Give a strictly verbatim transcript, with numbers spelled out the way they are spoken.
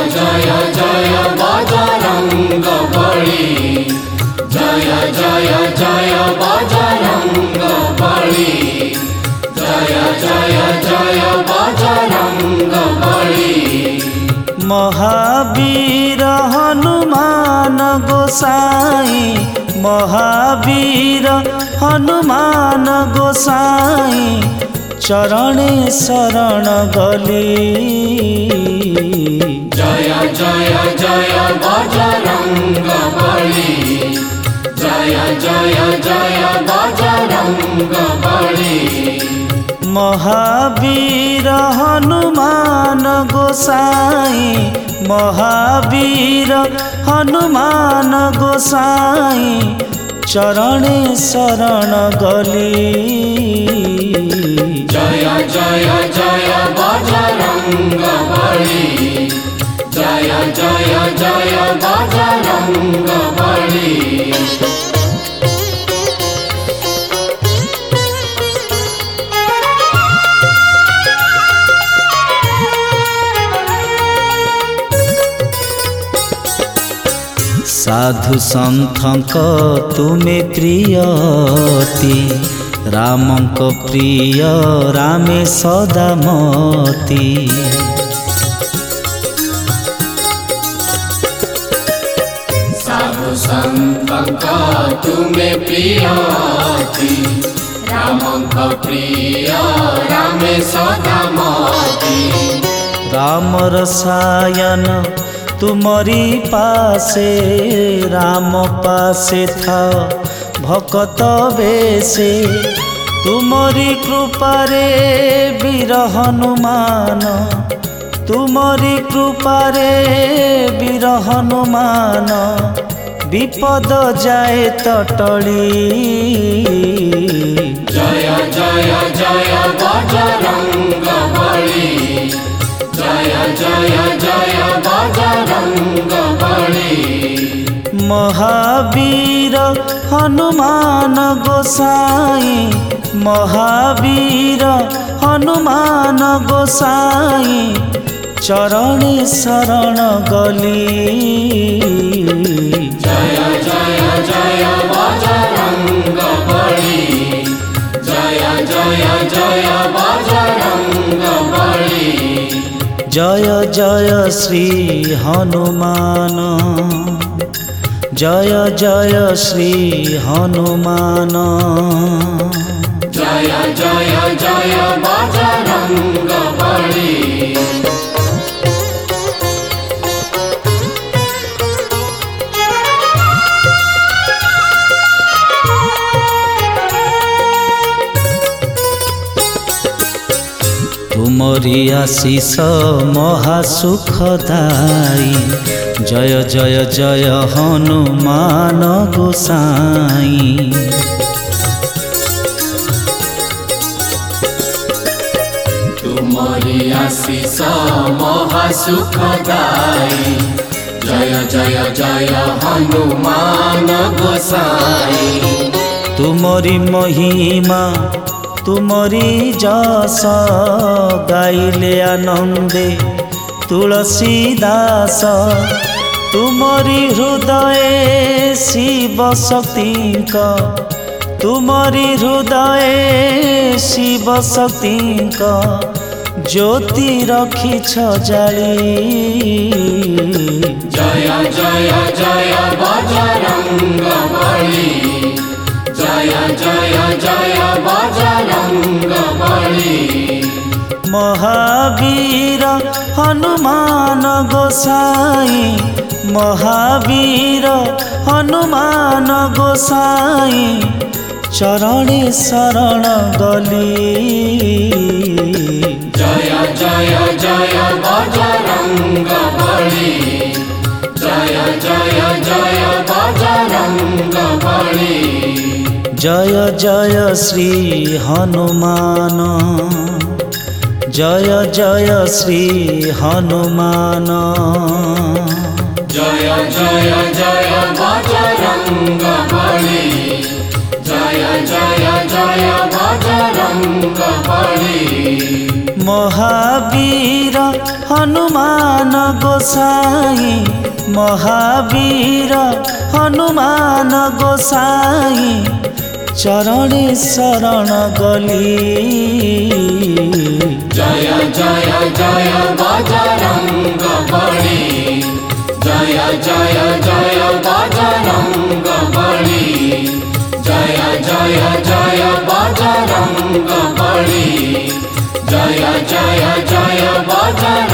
जय जय बजरंग बली, जय जय जय बजरंग बली, जय जय जय बजरंग बली। महावीर हनुमान गोसाई, महावीर हनुमान गोसाई चरणे शरण गली। जय जय जय बजरंग बली, जय जय जय बजरंग बली। महावीर हनुमान गोसाई, महावीर हनुमान गोसाई चरणे शरण गली। जय जय जय बजरंग बली, जय जय जय बजरंग बली। साधु संतक तुमे प्रियति, रामक प्रिय रामे सदा मती। साधु संतक तुमे प्रियति, रामक प्रिय रामे सदा मती। राम रसायन तुमरी पासे, राम पासे था भक्त बेसे। तुमरी कृपारे वीर हनुमान, तुमरी कृपारे वीर हनुमान विपद जाए तटली। जय जय जय बजरंग बली, जय जय जय बजरंग बली। महावीर हनुमान गोसाई, महावीर हनुमान गोसाई चरणे शरण गली। जय जय जय बजरंग बली, जय जय जय बजरंग बली। जय जय श्री हनुमान, जय जय श्री हनुमान। जय जय जय बजरंग बली। तुमरी आशीष महासुखदाई, जय जय जय हनुमान गोसाई। तुमरी आशीष महासुखदाई, जय जय जय हनुमान गोसाई। तुमरी महिमा तुमरी जस, गाइले आनंदे तुलसीदास। तुमरी हृदय शिव शक्तिंक, तुमरी हृदय शिव शक्तिंक ज्योति रखिछ जाली। जय जय जय बजरंग बली, जय जय जय बजरंग बली। महावीर हनुमान गोसाई, महावीर हनुमान गोसाई चरणे शरण गली। जय जय जय बजरंग बली, जय जय जय बजरंग बली। जय जय श्री हनुमान, जय जय श्री हनुमान। जय जय जय बजरंग बली, जय जय जय बजरंग बली। महावीर हनुमान गोसाई महावीर हनुमान गोसाई चरणे शरण गली। जय जय जय बजरंग बली, जय जय जय बजरंग बली, जय जय जय बजरंग बली, जय जय जय बजरंग